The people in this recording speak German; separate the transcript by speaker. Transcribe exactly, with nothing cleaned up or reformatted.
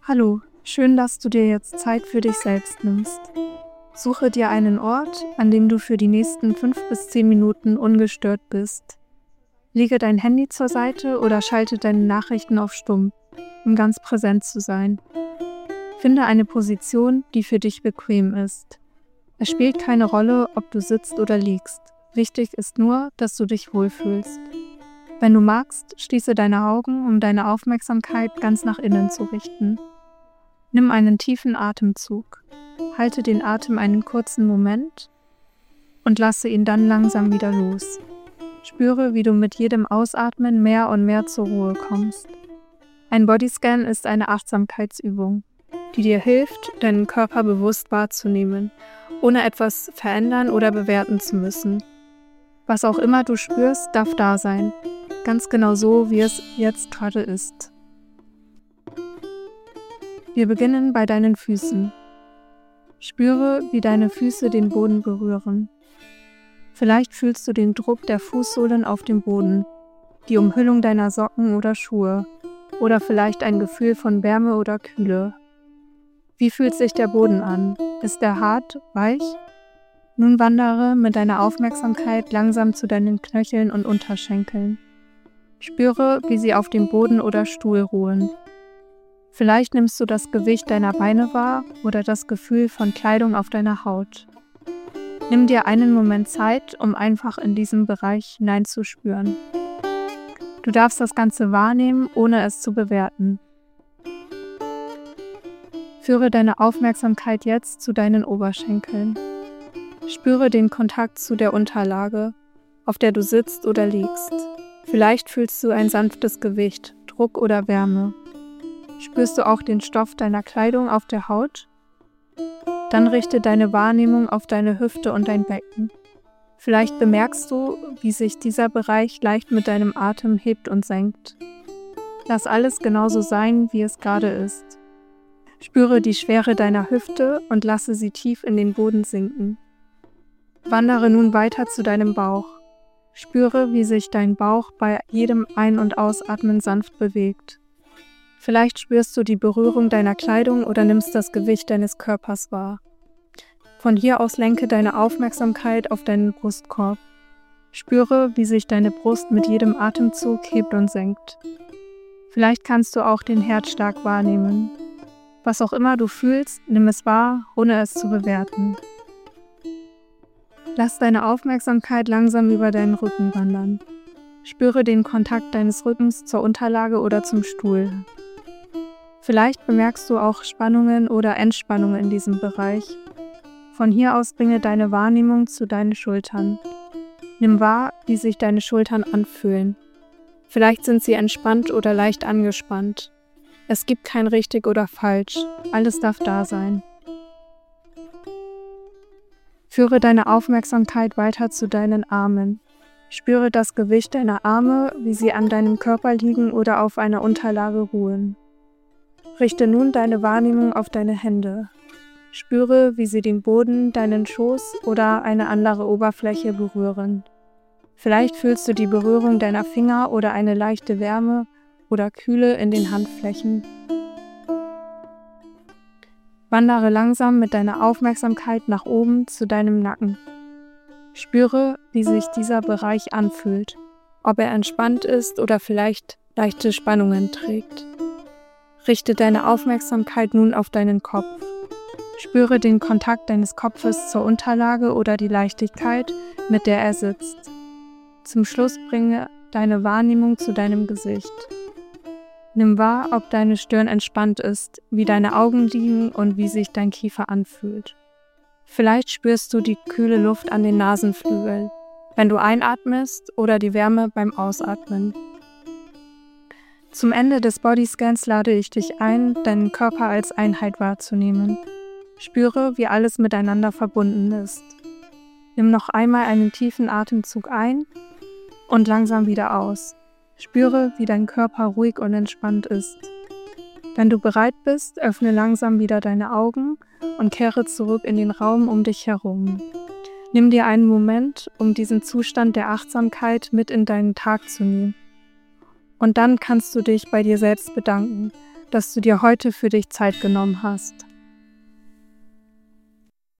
Speaker 1: Hallo, schön, dass du dir jetzt Zeit für dich selbst nimmst. Suche dir einen Ort, an dem du für die nächsten fünf bis zehn Minuten ungestört bist. Lege dein Handy zur Seite oder schalte deine Nachrichten auf Stumm, um ganz präsent zu sein. Finde eine Position, die für dich bequem ist. Es spielt keine Rolle, ob du sitzt oder liegst. Wichtig ist nur, dass du dich wohlfühlst. Wenn du magst, schließe deine Augen, um deine Aufmerksamkeit ganz nach innen zu richten. Nimm einen tiefen Atemzug, halte den Atem einen kurzen Moment und lasse ihn dann langsam wieder los. Spüre, wie du mit jedem Ausatmen mehr und mehr zur Ruhe kommst. Ein Bodyscan ist eine Achtsamkeitsübung, die dir hilft, deinen Körper bewusst wahrzunehmen, ohne etwas verändern oder bewerten zu müssen. Was auch immer du spürst, darf da sein, ganz genau so, wie es jetzt gerade ist. Wir beginnen bei deinen Füßen. Spüre, wie deine Füße den Boden berühren. Vielleicht fühlst du den Druck der Fußsohlen auf dem Boden, die Umhüllung deiner Socken oder Schuhe oder vielleicht ein Gefühl von Wärme oder Kühle. Wie fühlt sich der Boden an? Ist er hart, weich? Nun wandere mit deiner Aufmerksamkeit langsam zu deinen Knöcheln und Unterschenkeln. Spüre, wie sie auf dem Boden oder Stuhl ruhen. Vielleicht nimmst du das Gewicht deiner Beine wahr oder das Gefühl von Kleidung auf deiner Haut. Nimm dir einen Moment Zeit, um einfach in diesen Bereich hineinzuspüren. Du darfst das Ganze wahrnehmen, ohne es zu bewerten. Führe deine Aufmerksamkeit jetzt zu deinen Oberschenkeln. Spüre den Kontakt zu der Unterlage, auf der du sitzt oder liegst. Vielleicht fühlst du ein sanftes Gewicht, Druck oder Wärme. Spürst du auch den Stoff deiner Kleidung auf der Haut? Dann richte deine Wahrnehmung auf deine Hüfte und dein Becken. Vielleicht bemerkst du, wie sich dieser Bereich leicht mit deinem Atem hebt und senkt. Lass alles genauso sein, wie es gerade ist. Spüre die Schwere deiner Hüfte und lasse sie tief in den Boden sinken. Wandere nun weiter zu deinem Bauch. Spüre, wie sich dein Bauch bei jedem Ein- und Ausatmen sanft bewegt. Vielleicht spürst du die Berührung deiner Kleidung oder nimmst das Gewicht deines Körpers wahr. Von hier aus lenke deine Aufmerksamkeit auf deinen Brustkorb. Spüre, wie sich deine Brust mit jedem Atemzug hebt und senkt. Vielleicht kannst du auch den Herzschlag wahrnehmen. Was auch immer du fühlst, nimm es wahr, ohne es zu bewerten. Lass deine Aufmerksamkeit langsam über deinen Rücken wandern. Spüre den Kontakt deines Rückens zur Unterlage oder zum Stuhl. Vielleicht bemerkst du auch Spannungen oder Entspannungen in diesem Bereich. Von hier aus bringe deine Wahrnehmung zu deinen Schultern. Nimm wahr, wie sich deine Schultern anfühlen. Vielleicht sind sie entspannt oder leicht angespannt. Es gibt kein richtig oder falsch, alles darf da sein. Führe deine Aufmerksamkeit weiter zu deinen Armen. Spüre das Gewicht deiner Arme, wie sie an deinem Körper liegen oder auf einer Unterlage ruhen. Richte nun deine Wahrnehmung auf deine Hände. Spüre, wie sie den Boden, deinen Schoß oder eine andere Oberfläche berühren. Vielleicht fühlst du die Berührung deiner Finger oder eine leichte Wärme oder Kühle in den Handflächen. Wandere langsam mit deiner Aufmerksamkeit nach oben zu deinem Nacken. Spüre, wie sich dieser Bereich anfühlt, ob er entspannt ist oder vielleicht leichte Spannungen trägt. Richte deine Aufmerksamkeit nun auf deinen Kopf. Spüre den Kontakt deines Kopfes zur Unterlage oder die Leichtigkeit, mit der er sitzt. Zum Schluss bringe deine Wahrnehmung zu deinem Gesicht. Nimm wahr, ob deine Stirn entspannt ist, wie deine Augen liegen und wie sich dein Kiefer anfühlt. Vielleicht spürst du die kühle Luft an den Nasenflügeln, wenn du einatmest oder die Wärme beim Ausatmen. Zum Ende des Bodyscans lade ich dich ein, deinen Körper als Einheit wahrzunehmen. Spüre, wie alles miteinander verbunden ist. Nimm noch einmal einen tiefen Atemzug ein und langsam wieder aus. Spüre, wie dein Körper ruhig und entspannt ist. Wenn du bereit bist, öffne langsam wieder deine Augen und kehre zurück in den Raum um dich herum. Nimm dir einen Moment, um diesen Zustand der Achtsamkeit mit in deinen Tag zu nehmen. Und dann kannst du dich bei dir selbst bedanken, dass du dir heute für dich Zeit genommen hast.